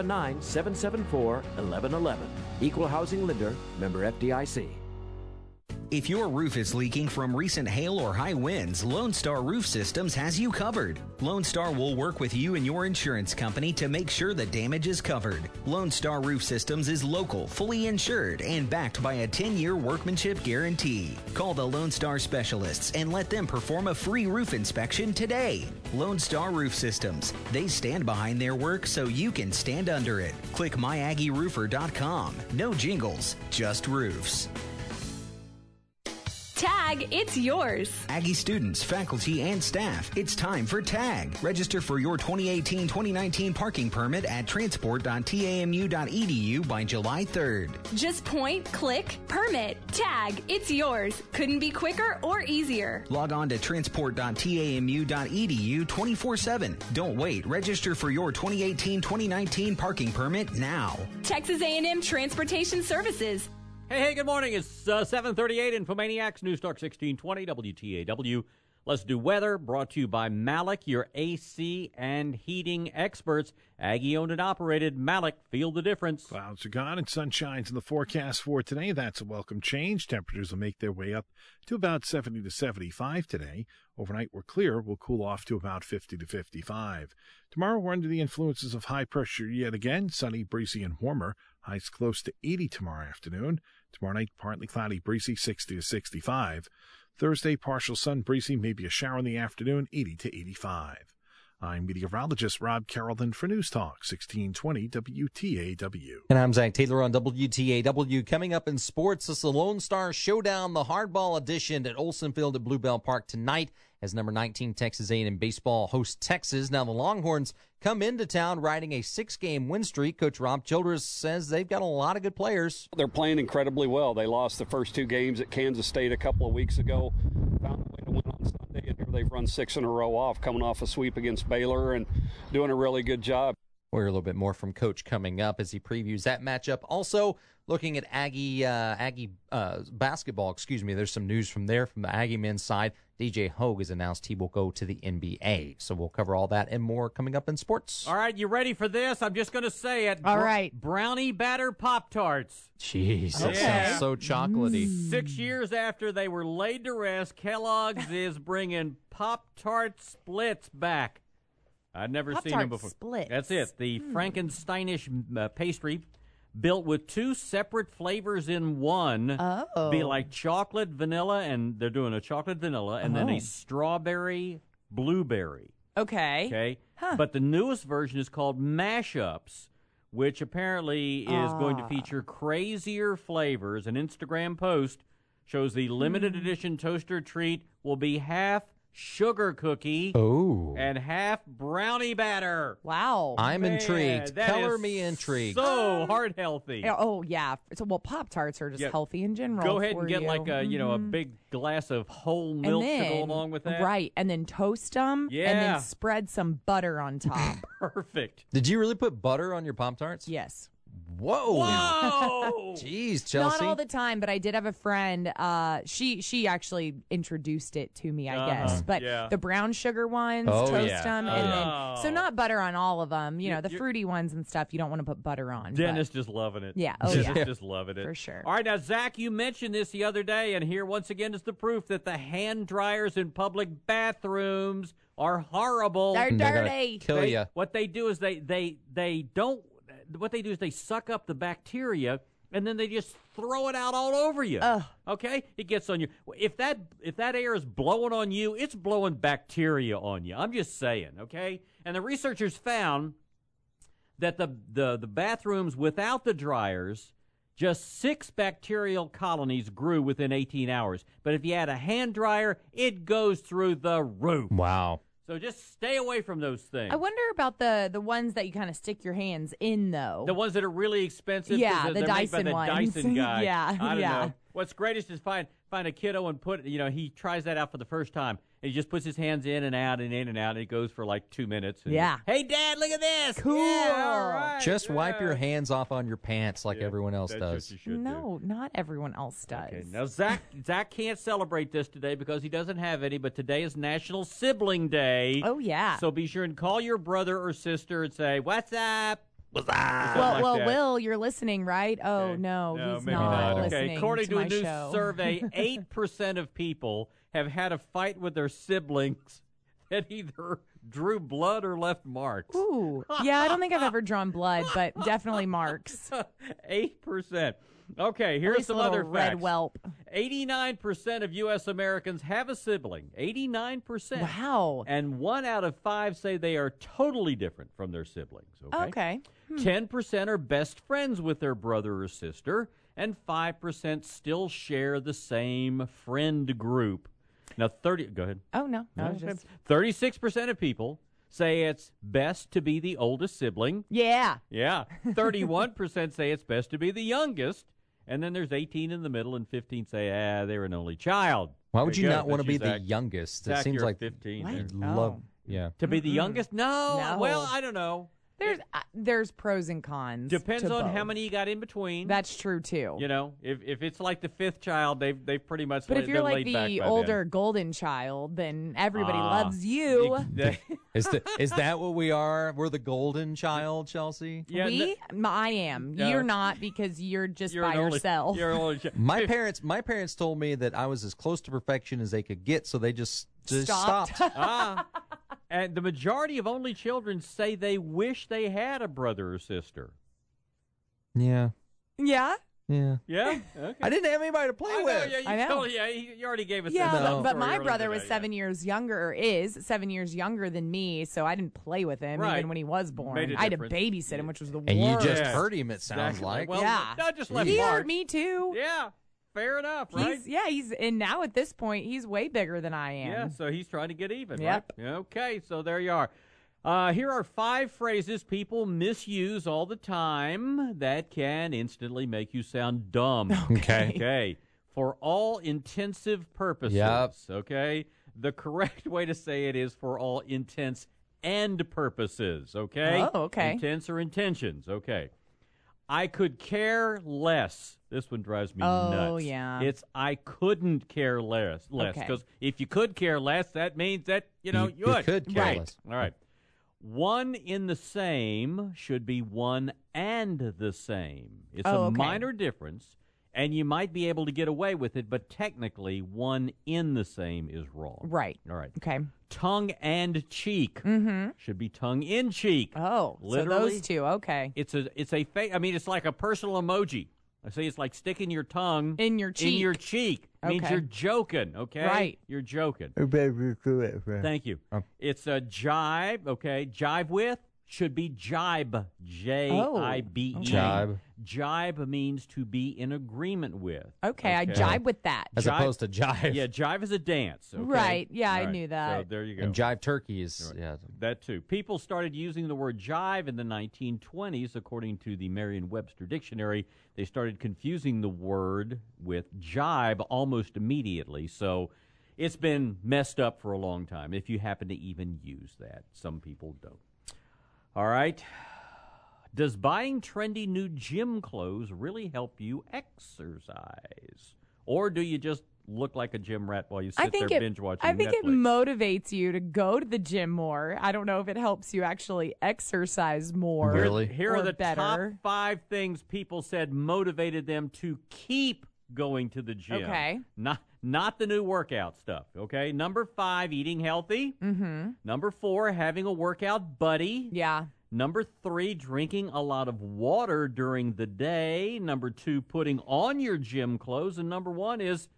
979-774-1111. Equal housing lender, member FDIC. If your roof is leaking from recent hail or high winds, Lone Star Roof Systems has you covered. Lone Star will work with you and your insurance company to make sure the damage is covered. Lone Star Roof Systems is local, fully insured, and backed by a 10-year workmanship guarantee. Call the Lone Star specialists and let them perform a free roof inspection today. Lone Star Roof Systems. They stand behind their work so you can stand under it. Click myaggiерoofer.com. No jingles, just roofs. TAG, it's yours. Aggie students, faculty, and staff, it's time for TAG. Register for your 2018-2019 parking permit at transport.tamu.edu by July 3rd. Just point, click, permit. TAG, it's yours. Couldn't be quicker or easier. Log on to transport.tamu.edu 24/7. Don't wait. Register for your 2018-2019 parking permit now. Texas A&M Transportation Services. Hey, good morning. It's 7:38 Infomaniacs, News Talk 1620, WTAW. Let's do weather, brought to you by Malik, your AC and heating experts. Aggie-owned and operated. Malik, feel the difference. Clouds are gone and sun shines in the forecast for today. That's a welcome change. Temperatures will make their way up to about 70 to 75 today. Overnight, we're clear. We'll cool off to about 50 to 55. Tomorrow, we're under the influences of high pressure yet again. Sunny, breezy, and warmer. Highs close to 80 tomorrow afternoon. Tomorrow night, partly cloudy, breezy, 60 to 65. Thursday, partial sun, breezy, maybe a shower in the afternoon, 80 to 85. I'm meteorologist Rob Carrollton for News Talk 1620 WTAW. And I'm Zach Taylor on WTAW. Coming up in sports, it's the Lone Star Showdown, the hardball edition at Olsen Field at Bluebell Park tonight as number 19 Texas A&M baseball hosts Texas. Now the Longhorns come into town riding a 6-game win streak. Coach Rob Childress says they've got a lot of good players. They're playing incredibly well. They lost the first 2 games at Kansas State a couple of weeks ago. Found a way to win on Sunday, and here they've run 6 in a row off, coming off a sweep against Baylor and doing a really good job. We'll hear a little bit more from Coach coming up as he previews that matchup. Also, looking at Aggie basketball, there's some news from the Aggie men's side. DJ Hogue has announced he will go to the NBA. So we'll cover all that and more coming up in sports. All right, you ready for this? I'm just going to say it. All right. Brownie batter Pop-Tarts. Jeez, that sounds so chocolatey. 6 years after they were laid to rest, Kellogg's is bringing Pop-Tart Splits back. I'd never seen them before. Splits. That's it. The Frankensteinish pastry built with 2 separate flavors in one. Oh. Be like chocolate, vanilla, and they're doing a chocolate vanilla, and then a strawberry blueberry. Okay. Okay. Huh. But the newest version is called Mashups, which apparently is going to feature crazier flavors. An Instagram post shows the limited edition toaster treat will be half sugar cookie and half brownie batter. Wow. I'm intrigued. That Color is me intrigued. So heart healthy. Oh, yeah. So, Pop-Tarts are just healthy in general. Go ahead and get you. like a, a big glass of whole milk to go along with that. Right. And then toast them. Yeah. And then spread some butter on top. Perfect. Did you really put butter on your Pop-Tarts? Yes. Whoa! Jeez, Chelsea. Not all the time, but I did have a friend. She actually introduced it to me, I guess. But the brown sugar ones, toast them, and then so not butter on all of them. The fruity ones and stuff. You don't want to put butter on. Dennis just loving it. Yeah. Just loving it for sure. All right, now Zach, you mentioned this the other day, and here once again is the proof that the hand dryers in public bathrooms are horrible. They're dirty. Kill you. What they do is they don't. What they do is they suck up the bacteria and then they just throw it out all over you. Okay, it gets on you. If that air is blowing on you, it's blowing bacteria on you. I'm just saying. Okay, and the researchers found that the bathrooms without the dryers, just 6 bacterial colonies grew within 18 hours. But if you add a hand dryer, it goes through the roof. Wow. So just stay away from those things. I wonder about the ones that you kind of stick your hands in, though. The ones that are really expensive. Yeah, they're Dyson made by the ones. Dyson guy. Yeah, I don't yeah. know. What's greatest is find a kiddo and put, he tries that out for the first time. And he just puts his hands in and out and in and out, and it goes for like 2 minutes. And hey, Dad, look at this. Cool. Yeah, all right. Just wipe your hands off on your pants like everyone else That's does. what you should No, not everyone else does. Okay, now, Zach can't celebrate this today because he doesn't have any, but today is National Sibling Day. Oh, yeah. So be sure and call your brother or sister and say, what's up? What's up? Well, Like that. Will, you're listening, right? Oh, no, he's maybe not Okay, listening according to to a my new show. survey, 8% of people have had a fight with their siblings that either drew blood or left marks. Ooh. Yeah, I don't think I've ever drawn blood, but definitely marks. 8%. Okay, At here's least some a little other red facts. whelp. 89% of U.S. Americans have a sibling. 89%. Wow. And 1 out of 5 say they are totally different from their siblings. Okay. 10% are best friends with their brother or sister, and 5% still share the same friend group. Now, go ahead. Oh, no. No, Just 36% of people say it's best to be the oldest sibling. Yeah. Yeah. 31% say it's best to be the youngest. And then there's 18 in the middle, and 15 say, they're an only child. Why would There you go. not want to That's be you, the Zach. youngest? It Zach, seems you're like 15. I'd there. love, yeah. To be the youngest? No. No. Well, I don't know. There's pros and cons. Depends to on both. how many you got in between. That's true too. If it's like the 5th child, they've pretty much. But if you're like laid back the by older golden child, then everybody loves you. Is that what we are? We're the golden child, Chelsea? I am. No. You're not because you're just You're by an only- yourself. you're an only My parents told me that I was as close to perfection as they could get, so they just stopped. And the majority of only children say they wish they had a brother or sister. Yeah. Yeah. Yeah. Yeah? Okay. I didn't have anybody to play I know, with. yeah, you I know. told- yeah, you already gave us Yeah, that but story my earlier brother was today, 7 years younger, or is 7 years younger than me, so I didn't play with him Right. even when he was born. Made a I had to difference. babysit him, which was the And you worst. just hurt him, it sounds Exactly. like. Well, Yeah. not just left He marks. hurt me too. Yeah. fair enough, right? And now at this point, he's way bigger than I am. Yeah, so he's trying to get even, Yep. right? Okay, so there you are. Here are 5 phrases people misuse all the time that can instantly make you sound dumb. Okay. For all intensive purposes. Yep. Okay. The correct way to say it is for all intents and purposes. Okay. Oh, okay. Intents or intentions. Okay. I could care less. This one drives me nuts. Oh, yeah. It's I couldn't care less. Okay. Because if you could care less, that means that, you You would. could care Right. less. All right. One in the same should be one and the same. It's a minor difference, and you might be able to get away with it, but technically one in the same is wrong. Right. All right. Okay. Tongue and cheek Mm-hmm. should be tongue in cheek. Oh, Literally, so those two. Okay. It's a fake. I mean, it's like a personal emoji. I say it's like sticking your tongue in your cheek. In your cheek. Means Okay. you're joking, okay? Right. You're joking. Thank you. It's a jibe, okay? Jive with should be jibe. J-I-B-E. Oh, jibe. Jibe means to be in agreement with. Okay, I jibe with that. As opposed to jive. Yeah, jive is a dance. Okay? Right, yeah, I All right, knew that. So there you go. And jive turkey is, That too. People started using the word jive in the 1920s. According to the Merriam-Webster Dictionary, they started confusing the word with jibe almost immediately. So it's been messed up for a long time, if you happen to even use that. Some people don't. All right. Does buying trendy new gym clothes really help you exercise? Or do you just look like a gym rat while you sit there binge watching Netflix? I think it motivates you to go to the gym more. I don't know if it helps you actually exercise more. Here are the better. top 5 things people said motivated them to keep going to the gym. Okay. Not the new workout stuff, okay? Number 5, eating healthy. Mm-hmm. Number 4, having a workout buddy. Yeah. Number 3, drinking a lot of water during the day. Number 2, putting on your gym clothes. And number 1 is,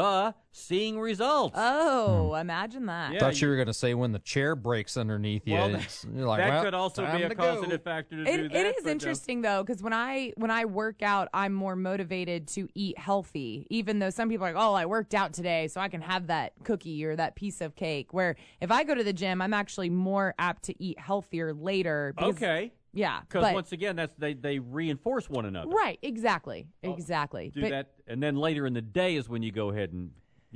seeing results. Oh, imagine that. Yeah, Thought you were going to say when the chair breaks underneath you. Well, You're like, that well, could also time be a to causative go. factor to do that. It is but, interesting though, because when I work out, I'm more motivated to eat healthy. Even though some people are like, "Oh, I worked out today, so I can have that cookie or that piece of cake." Where if I go to the gym, I'm actually more apt to eat healthier later. Because, Okay. Yeah. Because once again, they reinforce one another. Right. Exactly. Exactly. Do that, and then later in the day is when you go ahead and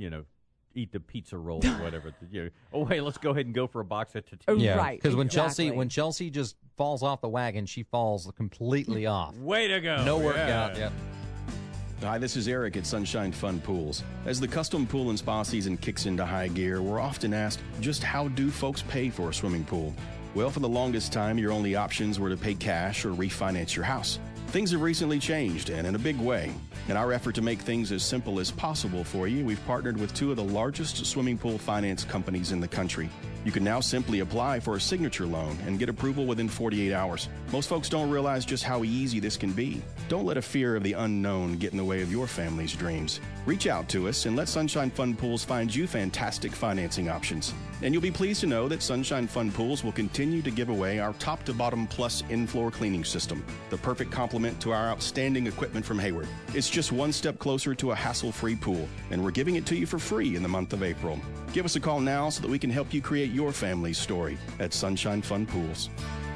eat the pizza roll or whatever. Let's go ahead and go for a box of tortillas. Yeah, right. because Exactly. when Chelsea just falls off the wagon, she falls completely off. Way to go. No workout. Yeah. Hi, this is Eric at Sunshine Fun Pools. As the custom pool and spa season kicks into high gear, we're often asked, just how do folks pay for a swimming pool? Well, for the longest time, your only options were to pay cash or refinance your house. Things have recently changed, and in a big way. In our effort to make things as simple as possible for you, we've partnered with 2 of the largest swimming pool finance companies in the country. You can now simply apply for a signature loan and get approval within 48 hours. Most folks don't realize just how easy this can be. Don't let a fear of the unknown get in the way of your family's dreams. Reach out to us and let Sunshine Fun Pools find you fantastic financing options. And you'll be pleased to know that Sunshine Fun Pools will continue to give away our top-to-bottom plus in-floor cleaning system, the perfect complement to our outstanding equipment from Hayward. It's just one step closer to a hassle-free pool, and we're giving it to you for free in the month of April. Give us a call now so that we can help you create your family's story at Sunshine Fun Pools.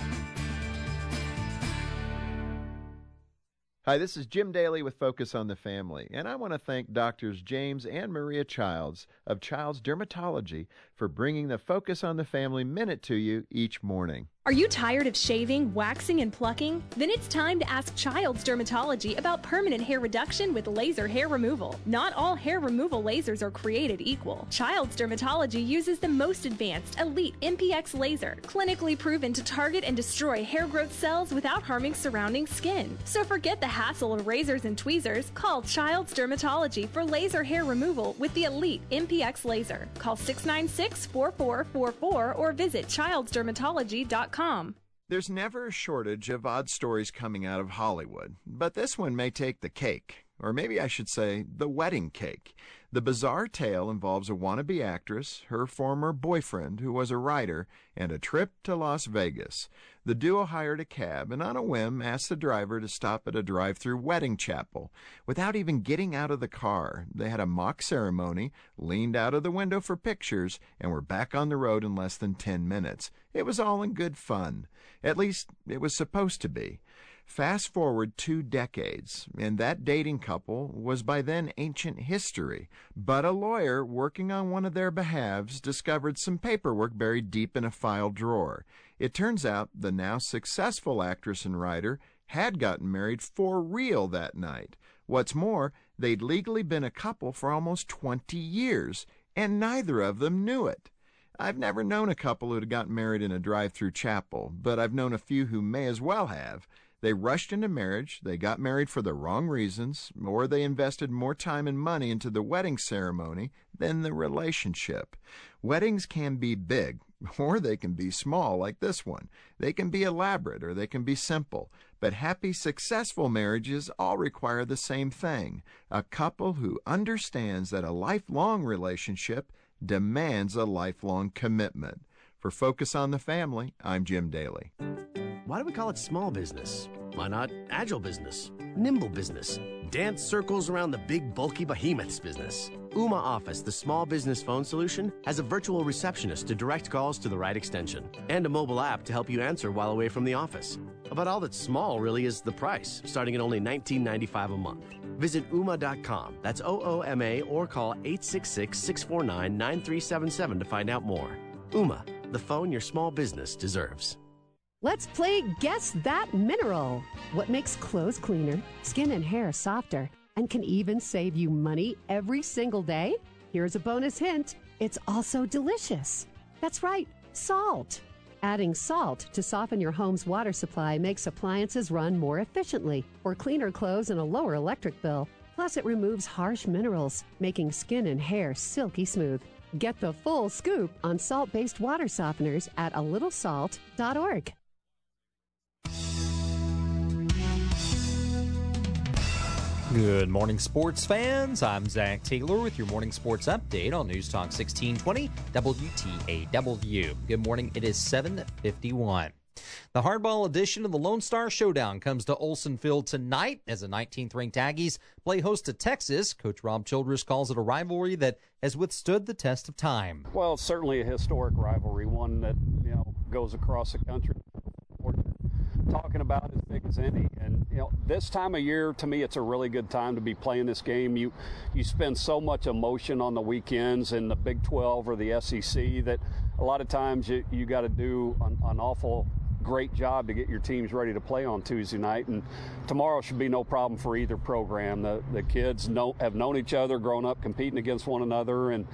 Hi, this is Jim Daly with Focus on the Family, and I want to thank Doctors James and Maria Childs of Childs Dermatology for bringing the Focus on the Family Minute to you each morning. Are you tired of shaving, waxing, and plucking? Then it's time to ask Child's Dermatology about permanent hair reduction with laser hair removal. Not all hair removal lasers are created equal. Child's Dermatology uses the most advanced Elite MPX laser, clinically proven to target and destroy hair growth cells without harming surrounding skin. So forget the hassle of razors and tweezers. Call Child's Dermatology for laser hair removal with the Elite MPX laser. Call 696-4444 or visit childsdermatology.com. There's never a shortage of odd stories coming out of Hollywood, but this one may take the cake. or maybe I should say the wedding cake. The bizarre tale involves a wannabe actress, her former boyfriend, who was a writer, and a trip to Las Vegas. The duo hired a cab and on a whim asked the driver to stop at a drive-through wedding chapel. Without even getting out of the car, they had a mock ceremony, leaned out of the window for pictures, and were back on the road in less than 10 minutes. It was all in good fun. At least, it was supposed to be. Fast forward 2 decades, and that dating couple was by then ancient history. But a lawyer working on one of their behalves discovered some paperwork buried deep in a file drawer. It turns out the now successful actress and writer had gotten married for real that night. What's more, they'd legally been a couple for almost 20 years, and neither of them knew it. I've never known a couple who'd gotten married in a drive-through chapel, but I've known a few who may as well have. They rushed into marriage, they got married for the wrong reasons, or they invested more time and money into the wedding ceremony than the relationship. Weddings can be big, or they can be small like this one. They can be elaborate, or they can be simple. But happy, successful marriages all require the same thing: a couple who understands that a lifelong relationship demands a lifelong commitment. For Focus on the Family, I'm Jim Daly. Why do we call it small business? Why not agile business, nimble business, dance circles around the big, bulky behemoths business? Ooma Office, the small business phone solution, has a virtual receptionist to direct calls to the right extension and a mobile app to help you answer while away from the office. About all that's small really is the price, starting at only $19.95 a month. Visit Ooma.com, that's OOMA, or call 866-649-9377 to find out more. Ooma, the phone your small business deserves. Let's play Guess That Mineral. What makes clothes cleaner, skin and hair softer, and can even save you money every single day? Here's a bonus hint. It's also delicious. That's right, salt. Adding salt to soften your home's water supply makes appliances run more efficiently, for cleaner clothes and a lower electric bill. Plus, it removes harsh minerals, making skin and hair silky smooth. Get the full scoop on salt-based water softeners at alittlesalt.org. Good morning, sports fans. I'm Zach Taylor with your morning sports update on News Talk 1620 WTAW. Good morning. It is 7:51. The hardball edition of the Lone Star Showdown comes to Olson Field tonight as the 19th-ranked Aggies play host to Texas. Coach Rob Childress calls it a rivalry that has withstood the test of time. Well, it's certainly a historic rivalry, one that goes across the country. Talking about as big as any, and this time of year, to me, it's a really good time to be playing this game. You spend so much emotion on the weekends in the Big 12 or the SEC that a lot of times you got to do an awful great job to get your teams ready to play on Tuesday night, and tomorrow should be no problem for either program. The kids have known each other, grown up competing against one another, and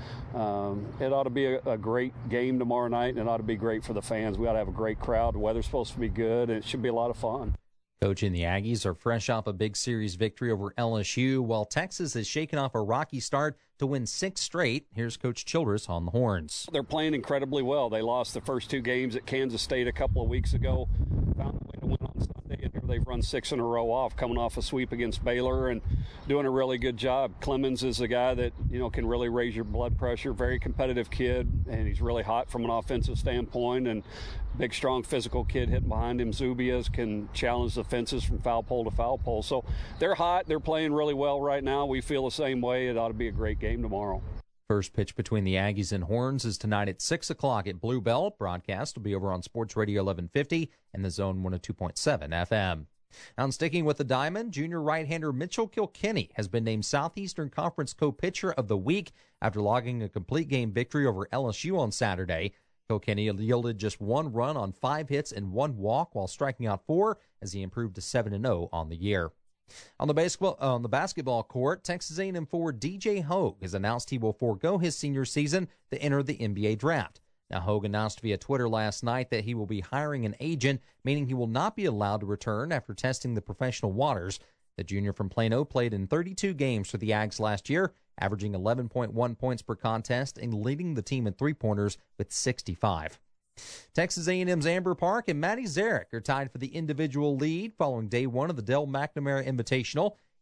it ought to be a great game tomorrow night, and it ought to be great for the fans. We ought to have a great crowd. The weather's supposed to be good, and it should be a lot of fun. Coach and the Aggies are fresh off a big series victory over LSU, while Texas has shaken off a rocky start to win 6 straight. Here's Coach Childress on the horns. They're playing incredibly well. They lost the first 2 games at Kansas State a couple of weeks ago. Found a way to win on Sunday, and here they've run 6 in a row off, coming off a sweep against Baylor and doing a really good job. Clemens is a guy that, can really raise your blood pressure. Very competitive kid, and he's really hot from an offensive standpoint, and big, strong, physical kid hitting behind him. Zubias can challenge the fences from foul pole to foul pole. So they're hot. They're playing really well right now. We feel the same way. It ought to be a great game tomorrow. First pitch between the Aggies and Horns is tonight at 6 o'clock at Blue Bell. Broadcast will be over on Sports Radio 1150 and the Zone 102.7 FM. Now, sticking with the Diamond, junior right-hander Mitchell Kilkenny has been named Southeastern Conference Co-Pitcher of the Week after logging a complete game victory over LSU on Saturday. Kilkenny yielded just 1 run on 5 hits and 1 walk while striking out 4 as he improved to 7-0 on the year. On the basketball court, Texas A&M forward DJ Hogue has announced he will forego his senior season to enter the NBA draft. Now, Hogue announced via Twitter last night that he will be hiring an agent, meaning he will not be allowed to return after testing the professional waters. The junior from Plano played in 32 games for the Ags last year, averaging 11.1 points per contest and leading the team in three-pointers with 65. Texas A&M's Amber Park and Maddie Zarek are tied for the individual lead following day 1 of the Dell McNamara Invitational.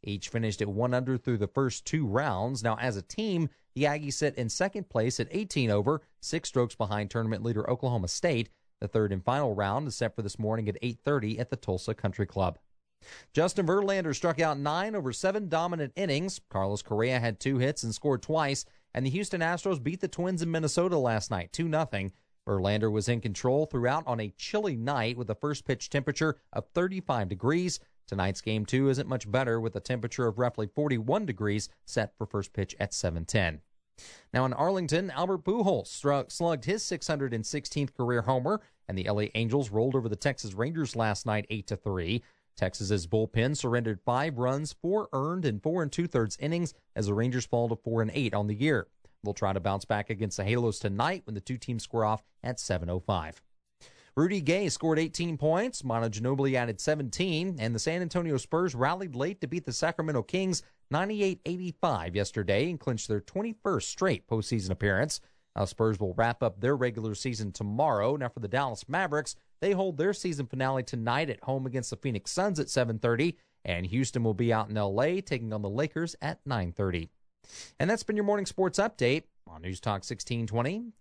Each finished at 1 under through the first 2 rounds. Now, as a team, the Aggies sit in second place at 18 over, 6 strokes behind tournament leader Oklahoma State. The third and final round is set for this morning at 8:30 at the Tulsa Country Club. Justin Verlander struck out 9 over 7 dominant innings. Carlos Correa had 2 hits and scored twice, and the Houston Astros beat the Twins in Minnesota last night 2-0. Verlander was in control throughout on a chilly night with a first pitch temperature of 35 degrees. Tonight's Game 2 isn't much better with a temperature of roughly 41 degrees set for first pitch at 7:10. Now in Arlington, Albert Pujols slugged his 616th career homer, and the LA Angels rolled over the Texas Rangers last night 8-3. Texas's bullpen surrendered 5 runs, 4 earned, and 4 2/3 innings as the Rangers fall to 4-8 on the year. They'll try to bounce back against the Halos tonight when the two teams square off at 7:05. Rudy Gay scored 18 points, Manu Ginobili added 17, and the San Antonio Spurs rallied late to beat the Sacramento Kings 98-85 yesterday and clinch their 21st straight postseason appearance. Spurs will wrap up their regular season tomorrow. Now for the Dallas Mavericks, they hold their season finale tonight at home against the Phoenix Suns at 7:30, and Houston will be out in L.A. taking on the Lakers at 9:30. And that's been your morning sports update on News Talk 1620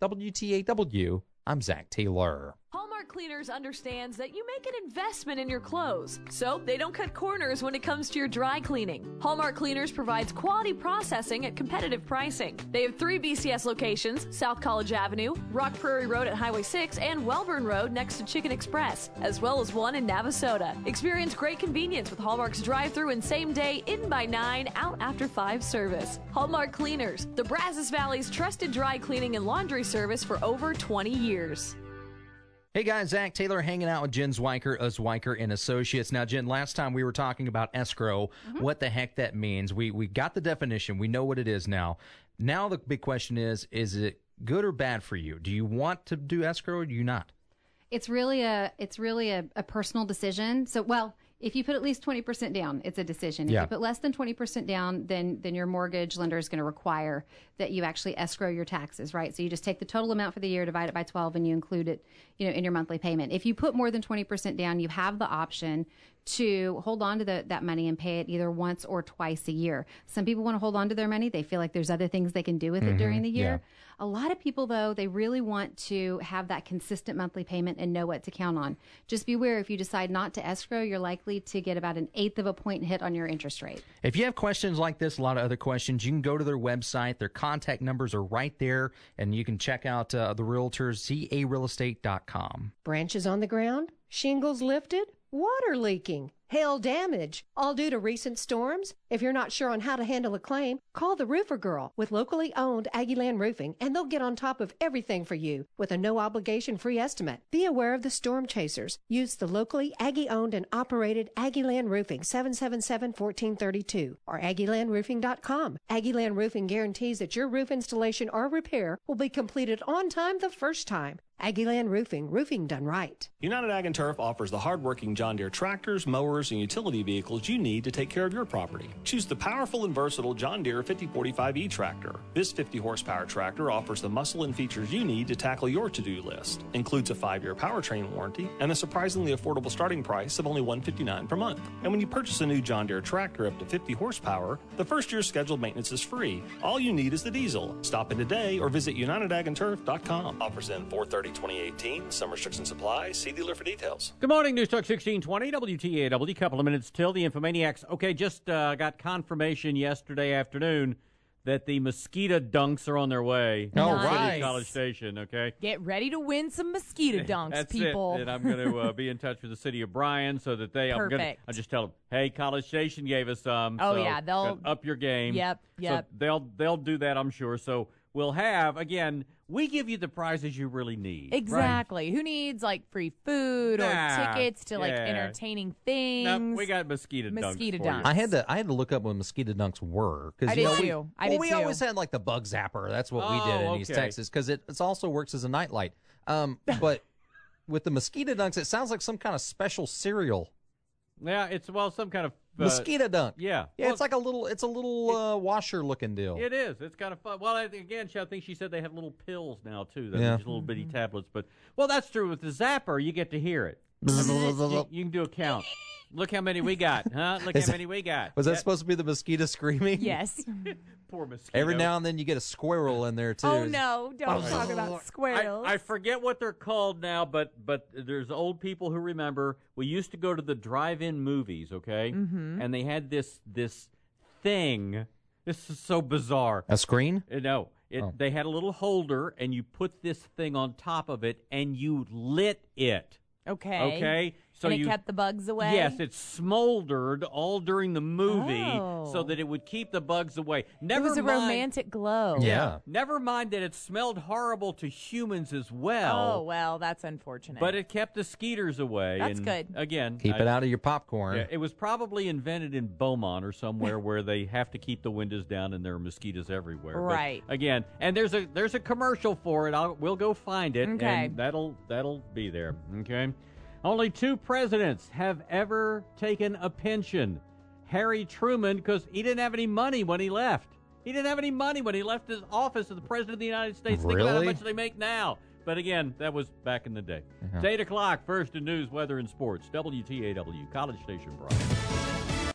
WTAW. I'm Zach Taylor. Hallmark Cleaners understands that you make an investment in your clothes, so they don't cut corners when it comes to your dry cleaning. Hallmark Cleaners provides quality processing at competitive pricing. They have 3 BCS locations: South College Avenue, Rock Prairie Road at Highway 6, and Welborn Road next to Chicken Express, as well as one in Navasota. Experience great convenience with Hallmark's drive-thru and same-day in by 9, out after 5 service. Hallmark Cleaners, the Brazos Valley's trusted dry cleaning and laundry service for over 20 years. Hey guys, Zach Taylor hanging out with Jen Zwiker of Zwiker and Associates. Now, Jen, last time we were talking about escrow, what the heck that means. We got the definition. We know what it is now. Now the big question is it good or bad for you? Do you want to do escrow or do you not? It's really a personal decision. So, well, if you put at least 20% down, it's a decision. If you put less than 20% down, then your mortgage lender is going to require that you actually escrow your taxes, right? So you just take the total amount for the year, divide it by 12, and you include it, in your monthly payment. If you put more than 20% down, you have the option to hold on to that money and pay it either once or twice a year. Some people want to hold on to their money. They feel like there's other things they can do with it during the year. A lot of people, though, they really want to have that consistent monthly payment and know what to count on. Just be aware, if you decide not to escrow, you're likely to get about 1/8 of a point hit on your interest rate. If you have questions like this, a lot of other questions, you can go to their website. Their contact numbers are right there, and you can check out the realtors, zarealestate.com. Branches on the ground? Shingles lifted? Water leaking? Hail damage, all due to recent storms? If you're not sure on how to handle a claim, call the Roofer Girl with locally owned Aggieland Roofing, and they'll get on top of everything for you with a no-obligation free estimate. Be aware of the storm chasers. Use the locally Aggie-owned and operated Aggieland Roofing, 777-1432, or AggielandRoofing.com. Aggieland Roofing guarantees that your roof installation or repair will be completed on time the first time. Aggieland Roofing, roofing done right. United Ag & Turf offers the hardworking John Deere tractors, mowers, and utility vehicles you need to take care of your property. Choose the powerful and versatile John Deere 5045E tractor. This 50-horsepower tractor offers the muscle and features you need to tackle your to-do list. Includes a 5-year powertrain warranty and a surprisingly affordable starting price of only $159 per month. And when you purchase a new John Deere tractor up to 50 horsepower, the first year's scheduled maintenance is free. All you need is the diesel. Stop in today or visit UnitedAgAndTurf.com. Offers in 4/30/2018. Some restrictions apply. See dealer for details. Good morning, News Talk 1620, WTAW. Couple of minutes till the Infomaniacs. Okay, just got confirmation yesterday afternoon that the mosquito dunks are on their way. Oh, right. City College Station, okay? Get ready to win some mosquito dunks, That's people. it. And I'm going to be in touch with the city of Bryan so that I'll just tell them, hey, College Station gave us some. Oh, so yeah, they'll up your game. Yep. So they'll do that, I'm sure. So we'll have, again, we give you the prizes you really need. Exactly. Right? Who needs free food or tickets to entertaining things? Nope, we got mosquito dunks. I had to look up what mosquito dunks were. I did too. We always had the bug zapper. That's what we did in East Texas because it also works as a nightlight. But with the mosquito dunks, it sounds like some kind of special cereal. Yeah, it's some kind of mosquito dunk. Yeah, well, it's a little washer looking deal. It is. It's kind of fun. Well, again, I think she said they have little pills now too. Just little bitty tablets. But that's true with the zapper. You get to hear it. You can do a count. Look how many we got, huh? Look how many we got. Was that supposed to be the mosquito screaming? Yes. Poor mosquito. Every now and then you get a squirrel in there, too. Oh, no. Don't talk about squirrels. I forget what they're called now, but there's old people who remember. We used to go to the drive-in movies, okay? Mm-hmm. And they had this thing. This is so bizarre. A screen? No. They had a little holder, and you put this thing on top of it, and you lit it. Okay. So and it kept the bugs away? Yes, it smoldered all during the movie Oh. so that it would keep the bugs away. It was a romantic glow. Yeah. Never mind that it smelled horrible to humans as well. Oh, well, that's unfortunate. But it kept the skeeters away. That's and good. Again, Keep it out of your popcorn. Yeah, it was probably invented in Beaumont or somewhere where they have to keep the windows down and there are mosquitoes everywhere. Right. But again, and there's a commercial for it. We'll go find it. Okay. And that'll be there. Okay. Only 2 presidents have ever taken a pension. Harry Truman, because he didn't have any money when he left. He didn't have any money when he left his office as the President of the United States. Think about how much they make now. But again, that was back in the day. It's 8 o'clock, first in news, weather, and sports. WTAW, College Station Broadcast.